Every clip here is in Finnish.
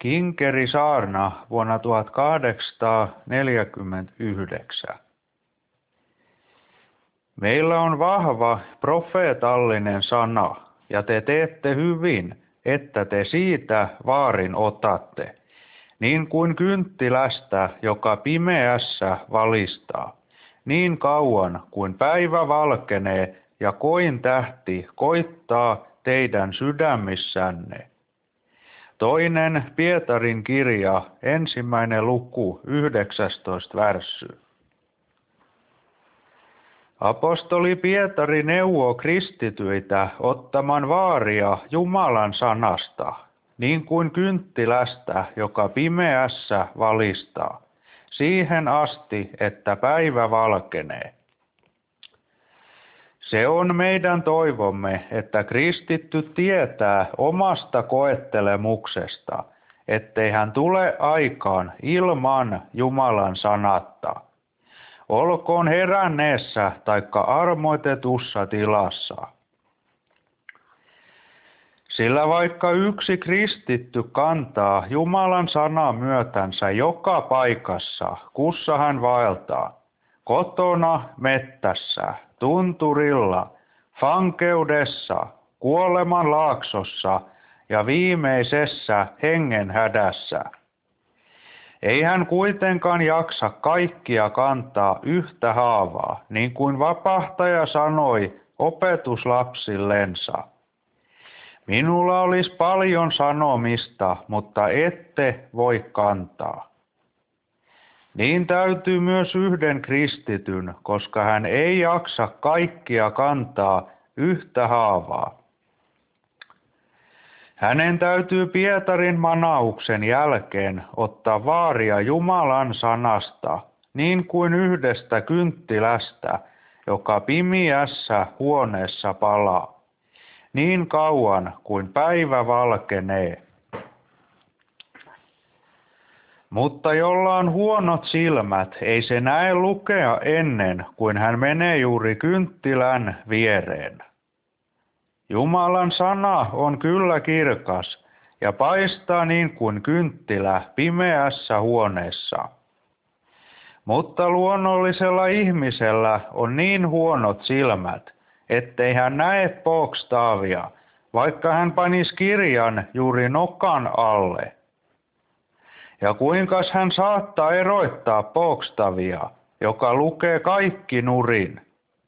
Kinkerisaarna vuonna 1849. Meillä on vahva profeetallinen sana, ja te teette hyvin, että te siitä vaarin otatte, niin kuin kynttilästä, joka pimeässä valistaa, niin kauan kuin päivä valkenee ja kointähti koittaa teidän sydämissänne. Toinen Pietarin kirja, 1. luku, 19. värssy. Apostoli Pietari neuvoo kristityitä ottamaan vaaria Jumalan sanasta, niin kuin kynttilästä, joka pimeässä valistaa, siihen asti, että päivä valkenee. Se on meidän toivomme, että kristitty tietää omasta koettelemuksesta, ettei hän tule aikaan ilman Jumalan sanatta. Olkoon heränneessä taikka armoitetussa tilassa. Sillä vaikka yksi kristitty kantaa Jumalan sanaa myötänsä joka paikassa, kussa hän vaeltaa, kotona, mettässä, tunturilla, vankeudessa, kuoleman laaksossa ja viimeisessä hengenhädässä. Ei hän kuitenkaan jaksa kaikkia kantaa yhtä haavaa, niin kuin vapahtaja sanoi opetuslapsillensa. Minulla olisi paljon sanomista, mutta ette voi kantaa. Niin täytyy myös yhden kristityn, koska hän ei jaksa kaikkia kantaa yhtä haavaa. Hänen täytyy Pietarin manauksen jälkeen ottaa vaaria Jumalan sanasta, niin kuin yhdestä kynttilästä, joka pimiässä huoneessa palaa, niin kauan kuin päivä valkenee. Mutta jolla on huonot silmät, ei se näe lukea ennen kuin hän menee juuri kynttilän viereen. Jumalan sana on kyllä kirkas ja paistaa niin kuin kynttilä pimeässä huoneessa. Mutta luonnollisella ihmisellä on niin huonot silmät, ettei hän näe pokstaavia, vaikka hän panisi kirjan juuri nokan alle. Ja kuinkas hän saattaa erottaa pokstavia, joka lukee kaikki nurin?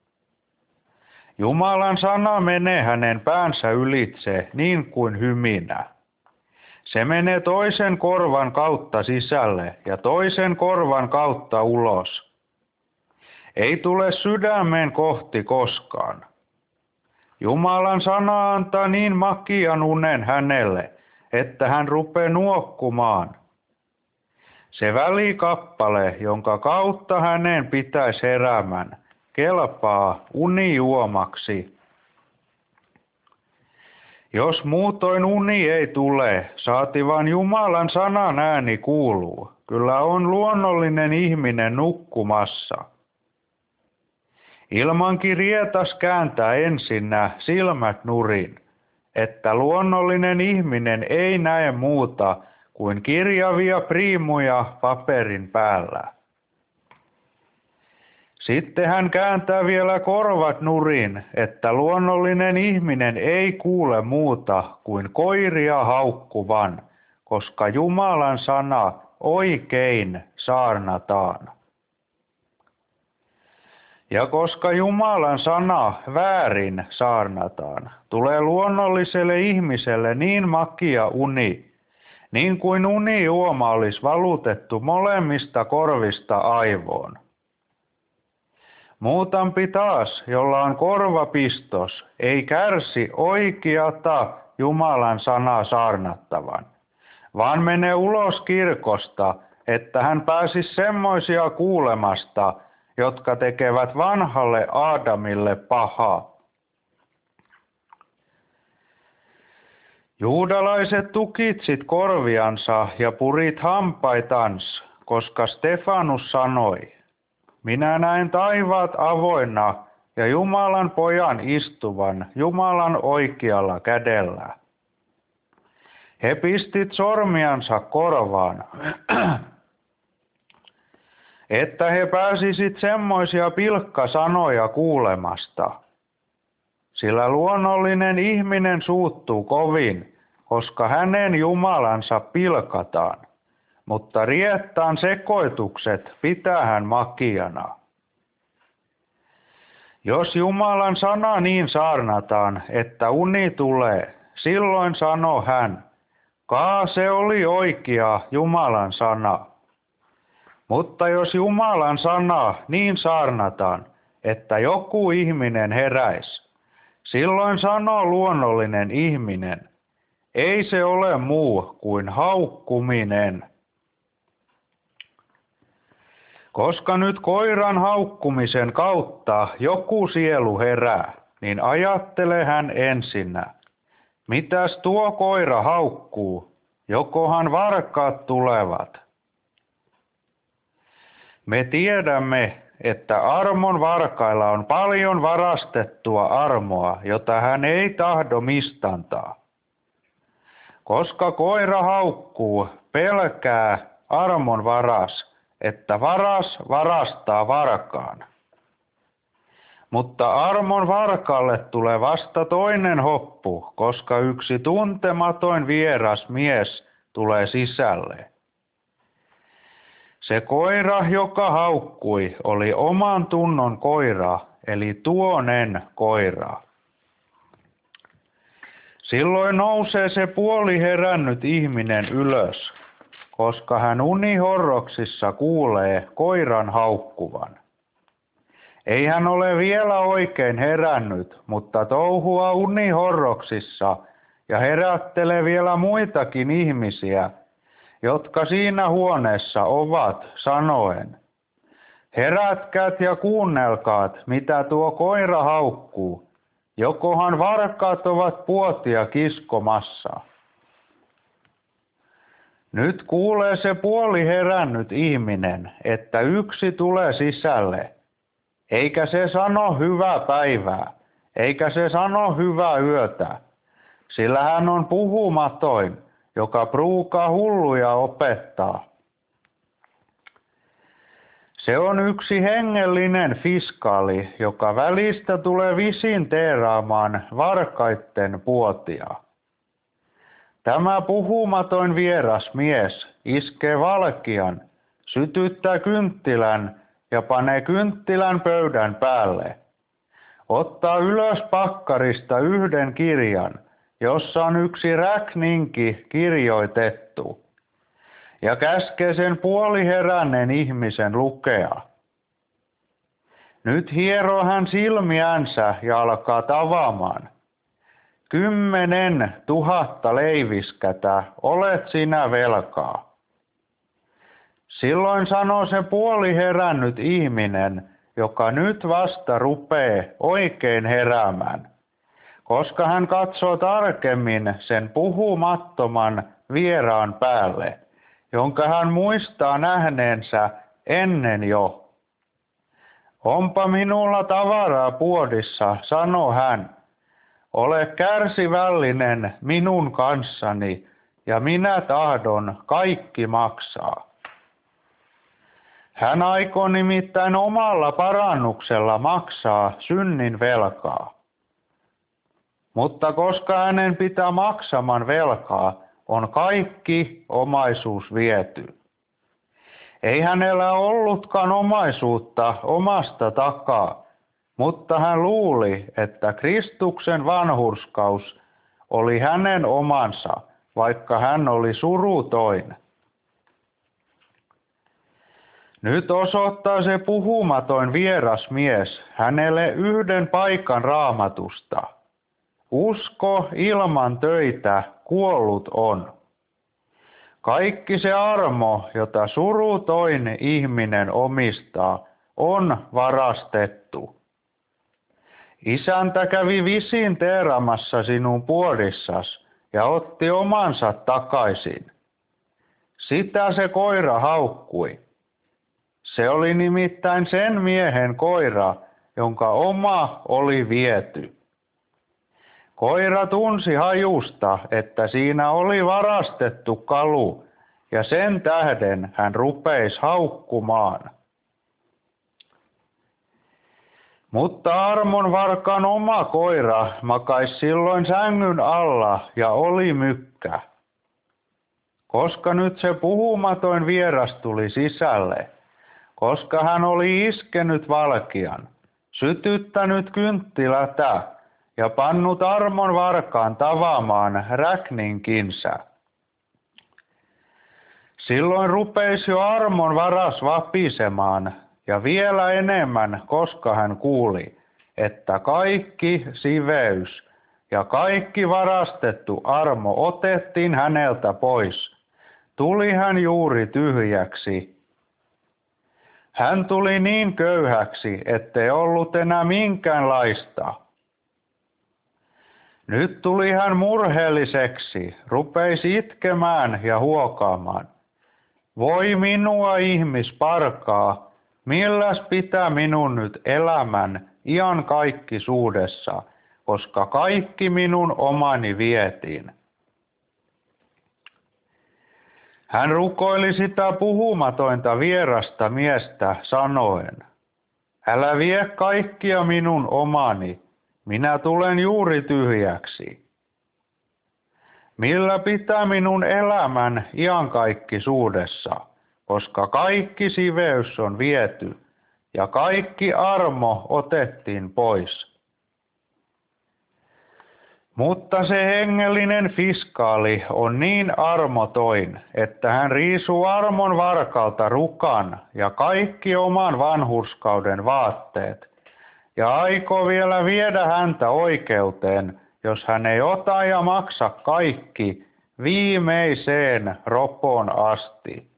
Jumalan sana menee hänen päänsä ylitse niin kuin hyminä. Se menee toisen korvan kautta sisälle ja toisen korvan kautta ulos. Ei tule sydämeen kohti koskaan. Jumalan sana antaa niin makian unen hänelle, että hän rupeaa nuokkumaan. Se välikappale, jonka kautta hänen pitäisi heräämän, kelpaa unijuomaksi. Jos muutoin uni ei tule, saati vaan Jumalan sanan ääni kuuluu, kyllä on luonnollinen ihminen nukkumassa. Ilmankin rietas kääntää ensinnä silmät nurin, että luonnollinen ihminen ei näe muuta kuin kirjavia priimuja paperin päällä. Sitten hän kääntää vielä korvat nurin, että luonnollinen ihminen ei kuule muuta kuin koiria haukkuvan, koska Jumalan sana oikein saarnataan. Ja koska Jumalan sana väärin saarnataan, tulee luonnolliselle ihmiselle niin makia uni, niin kuin unijuoma olisi valutettu molemmista korvista aivoon. Muutampi taas, jolla on korvapistos, ei kärsi oikeata Jumalan sanaa saarnattavan, vaan menee ulos kirkosta, että hän pääsisi semmoisia kuulemasta, jotka tekevät vanhalle Aadamille pahaa. Juudalaiset tukitsit korviansa ja purit hampaitans, koska Stefanus sanoi, minä näen taivaat avoinna ja Jumalan pojan istuvan Jumalan oikealla kädellä. He pistit sormiansa korvaan, että he pääsisit semmoisia pilkkasanoja kuulemasta. Sillä luonnollinen ihminen suuttuu kovin, koska hänen Jumalansa pilkataan, mutta riettaan sekoitukset pitää hän makiana. Jos Jumalan sana niin saarnataan, että uni tulee, silloin sano hän, se oli oikea Jumalan sana. Mutta jos Jumalan sana niin saarnataan, että joku ihminen heräisi, silloin sanoo luonnollinen ihminen, ei se ole muu kuin haukkuminen. Koska nyt koiran haukkumisen kautta joku sielu herää, niin ajattele hän ensinnä, mitäs tuo koira haukkuu, jokohan varkaat tulevat. Me tiedämme, että armon varkailla on paljon varastettua armoa, jota hän ei tahdo mistantaa. Koska koira haukkuu, pelkää armon varas, että varas varastaa varkaan. Mutta armon varkalle tulee vasta toinen hoppu, koska yksi tuntematon vieras mies tulee sisälle. Se koira, joka haukkui, oli oman tunnon koira, eli tuonen koira. Silloin nousee se puoliherännyt ihminen ylös, koska hän unihorroksissa kuulee koiran haukkuvan. Ei hän ole vielä oikein herännyt, mutta touhua unihorroksissa ja herättelee vielä muitakin ihmisiä, jotka siinä huoneessa ovat, sanoen, herätkät ja kuunnelkaat, mitä tuo koira haukkuu, jokohan varkaat ovat puotia kiskomassa. Nyt kuulee se puoliherännyt ihminen, että yksi tulee sisälle, eikä se sano hyvää päivää, eikä se sano hyvää yötä, sillä hän on puhumatoin, joka pruukaa hulluja opettaa. Se on yksi hengellinen fiskaali, joka välistä tulee visinteeraamaan varkaitten puotia. Tämä puhumatoin vieras mies iskee valkean, sytyttää kynttilän ja panee kynttilän pöydän päälle. Ottaa ylös pakkarista yhden kirjan, jossa on yksi räkninki kirjoitettu, ja käskee sen puoliheränneen ihmisen lukea. Nyt hieroo hän silmiänsä ja alkaa tavaamaan. 10 000 leiviskätä olet sinä velkaa. Silloin sanoo se puoliherännyt ihminen, joka nyt vasta rupee oikein heräämään, koska hän katsoo tarkemmin sen puhumattoman vieraan päälle, jonka hän muistaa nähneensä ennen jo. Onpa minulla tavaraa puodissa, sanoo hän. Ole kärsivällinen minun kanssani, ja minä tahdon kaikki maksaa. Hän aikoo nimittäin omalla parannuksella maksaa synnin velkaa. Mutta koska hänen pitää maksaman velkaa, on kaikki omaisuus viety. Ei hänellä ollutkaan omaisuutta omasta takaa, mutta hän luuli, että Kristuksen vanhurskaus oli hänen omansa, vaikka hän oli surutoin. Nyt osoittaa se puhumatoin vieras mies hänelle yhden paikan Raamatusta. Usko ilman töitä kuollut on. Kaikki se armo, jota surutoin ihminen omistaa, on varastettu. Isäntä kävi visinteeramassa sinun puodissas ja otti omansa takaisin. Sitä se koira haukkui. Se oli nimittäin sen miehen koira, jonka oma oli viety. Koira tunsi hajusta, että siinä oli varastettu kalu, ja sen tähden hän rupeisi haukkumaan. Mutta Armon varkan oma koira makaisi silloin sängyn alla ja oli mykkä. Koska nyt se puhumatoin vieras tuli sisälle, koska hän oli iskenyt valkean, sytyttänyt kynttilätä ja pannut Armon varkaan tavamaan räkninkinsä. Silloin rupeisi jo Armon varas vapisemaan ja vielä enemmän, koska hän kuuli, että kaikki siveys ja kaikki varastettu armo otettiin häneltä pois. Tuli hän juuri tyhjäksi. Hän tuli niin köyhäksi, ettei ollut enää minkäänlaista. Nyt tuli hän murheelliseksi, rupeisi itkemään ja huokaamaan. Voi minua ihmisparkaa, milläs pitää minun nyt elämän iankaikkisuudessa, koska kaikki minun omani vietiin. Hän rukoili sitä puhumatointa vierasta miestä sanoen, älä vie kaikkia minun omani, minä tulen juuri tyhjäksi. Millä pitää minun elämän iankaikkisuudessa, koska kaikki siveys on viety ja kaikki armo otettiin pois. Mutta se hengellinen fiskaali on niin armotoin, että hän riisuu Armon varkalta rukan ja kaikki oman vanhurskauden vaatteet ja aikoo vielä viedä häntä oikeuteen, jos hän ei ota ja maksa kaikki viimeiseen ropoon asti.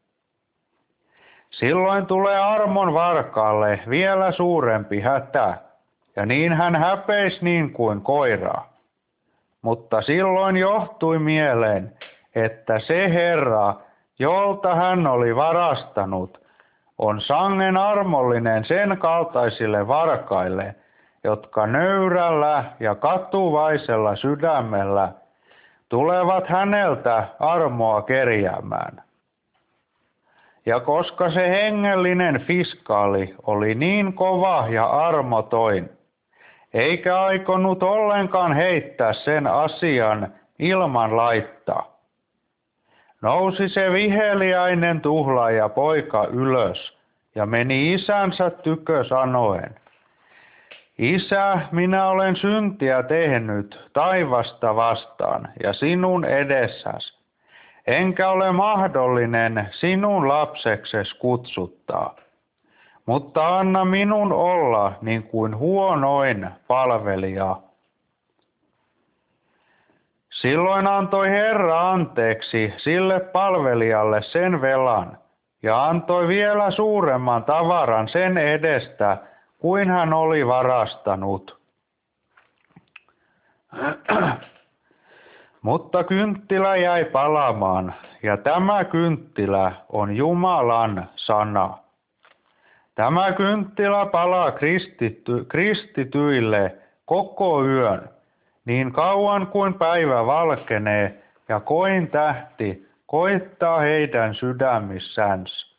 Silloin tulee Armon varkaalle vielä suurempi hätä, ja niin hän häpeisi niin kuin koira. Mutta silloin johtui mieleen, että se Herra, jolta hän oli varastanut, on sangen armollinen sen kaltaisille varkaille, jotka nöyrällä ja katuvaisella sydämellä tulevat häneltä armoa kerjäämään. Ja koska se hengellinen fiskaali oli niin kova ja armotoin, eikä aikonut ollenkaan heittää sen asian ilman laittaa, nousi se viheliäinen tuhlaaja poika ylös ja meni isänsä tykö sanoen, Isä, minä olen syntiä tehnyt taivasta vastaan ja sinun edessäsi, enkä ole mahdollinen sinun lapsekses kutsuttaa. Mutta anna minun olla niin kuin huonoin palvelija. Silloin antoi Herra anteeksi sille palvelijalle sen velan ja antoi vielä suuremman tavaran sen edestä, kuin hän oli varastanut. Mutta kynttilä jäi palamaan, ja tämä kynttilä on Jumalan sana. Tämä kynttilä palaa kristityille koko yön, niin kauan kuin päivä valkenee ja kointähti koittaa heidän sydämissänsä.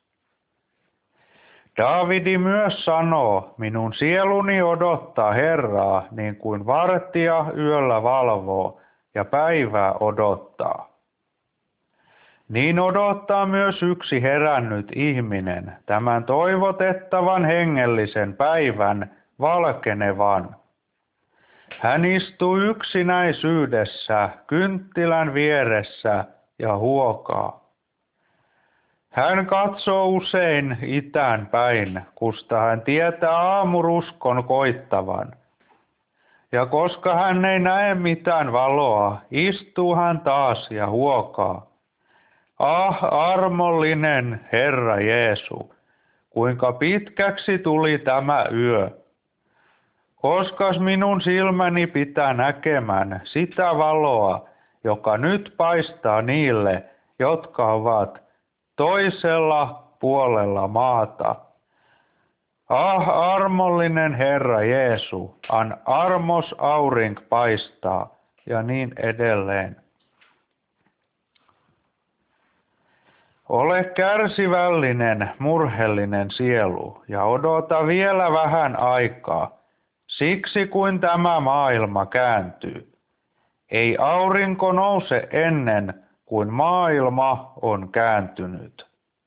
Daavidi myös sanoo, minun sieluni odottaa Herraa niin kuin vartija yöllä valvoo ja päivää odottaa. Niin odottaa myös yksi herännyt ihminen tämän toivotettavan hengellisen päivän valkenevan. Hän istuu yksinäisyydessä kynttilän vieressä ja huokaa. Hän katsoo usein itään päin, kusta hän tietää aamuruskon koittavan. Ja koska hän ei näe mitään valoa, istuu hän taas ja huokaa. Ah, armollinen Herra Jeesu, kuinka pitkäksi tuli tämä yö. Koskas minun silmäni pitää näkemään sitä valoa, joka nyt paistaa niille, jotka ovat toisella puolella maata. Ah, armollinen Herra Jeesu, an armos aurink paistaa, ja niin edelleen. Ole kärsivällinen, murheellinen sielu, ja odota vielä vähän aikaa, siksi kuin tämä maailma kääntyy. Ei aurinko nouse ennen kuin maailma on kääntynyt.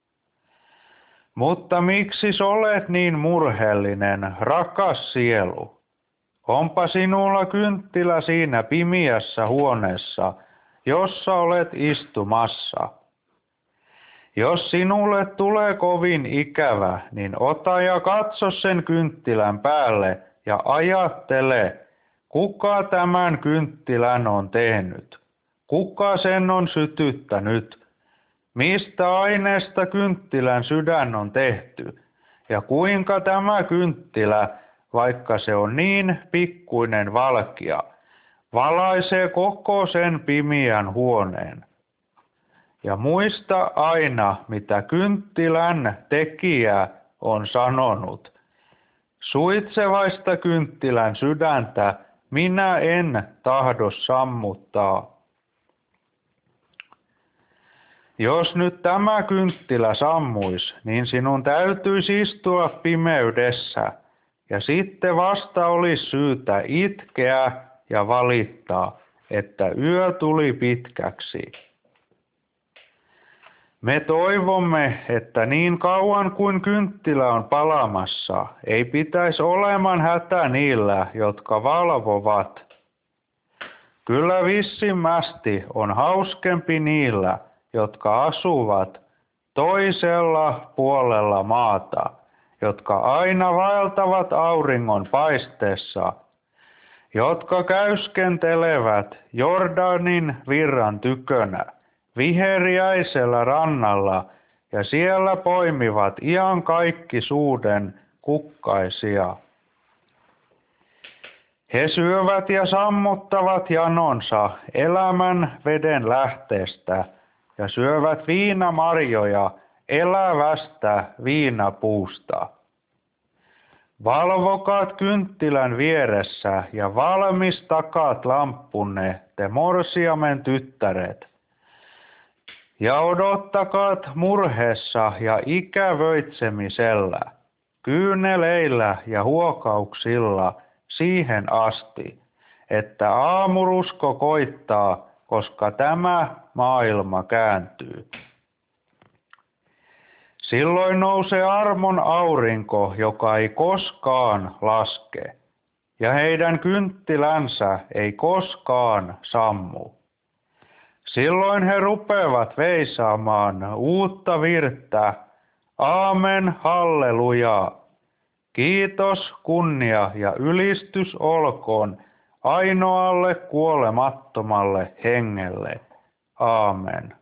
Mutta miksi olet niin murheellinen, rakas sielu? Onpa sinulla kynttilä siinä pimiässä huoneessa, jossa olet istumassa. Jos sinulle tulee kovin ikävä, niin ota ja katso sen kynttilän päälle ja ajattele, kuka tämän kynttilän on tehnyt, kuka sen on sytyttänyt, mistä aineesta kynttilän sydän on tehty ja kuinka tämä kynttilä, vaikka se on niin pikkuinen valkea, valaisee koko sen pimiän huoneen. Ja muista aina, mitä kynttilän tekijä on sanonut. Suitsevaista kynttilän sydäntä minä en tahdo sammuttaa. Jos nyt tämä kynttilä sammuisi, niin sinun täytyisi istua pimeydessä, ja sitten vasta olisi syytä itkeä ja valittaa, että yö tuli pitkäksi. Me toivomme, että niin kauan kuin kynttilä on palamassa, ei pitäisi oleman hätä niillä, jotka valvovat. Kyllä vissimmästi on hauskempi niillä, jotka asuvat toisella puolella maata, jotka aina vaeltavat auringon paisteessa, jotka käyskentelevät Jordanin virran tykönä, viheriäisellä rannalla ja siellä poimivat iankaikkisuuden kukkaisia. He syövät ja sammuttavat janonsa elämän veden lähteestä ja syövät viinamarjoja elävästä viinapuusta. Valvokaat kynttilän vieressä ja valmistakaat lamppunne, te morsiamen tyttäret. Ja odottakaat murheessa ja ikävöitsemisellä, kyyneleillä ja huokauksilla siihen asti, että aamurusko koittaa, koska tämä maailma kääntyy. Silloin nousee armon aurinko, joka ei koskaan laske, ja heidän kynttilänsä ei koskaan sammu. Silloin he rupeavat veisaamaan uutta virttä. Aamen, halleluja. Kiitos, kunnia ja ylistys olkoon ainoalle kuolemattomalle hengelle. Aamen.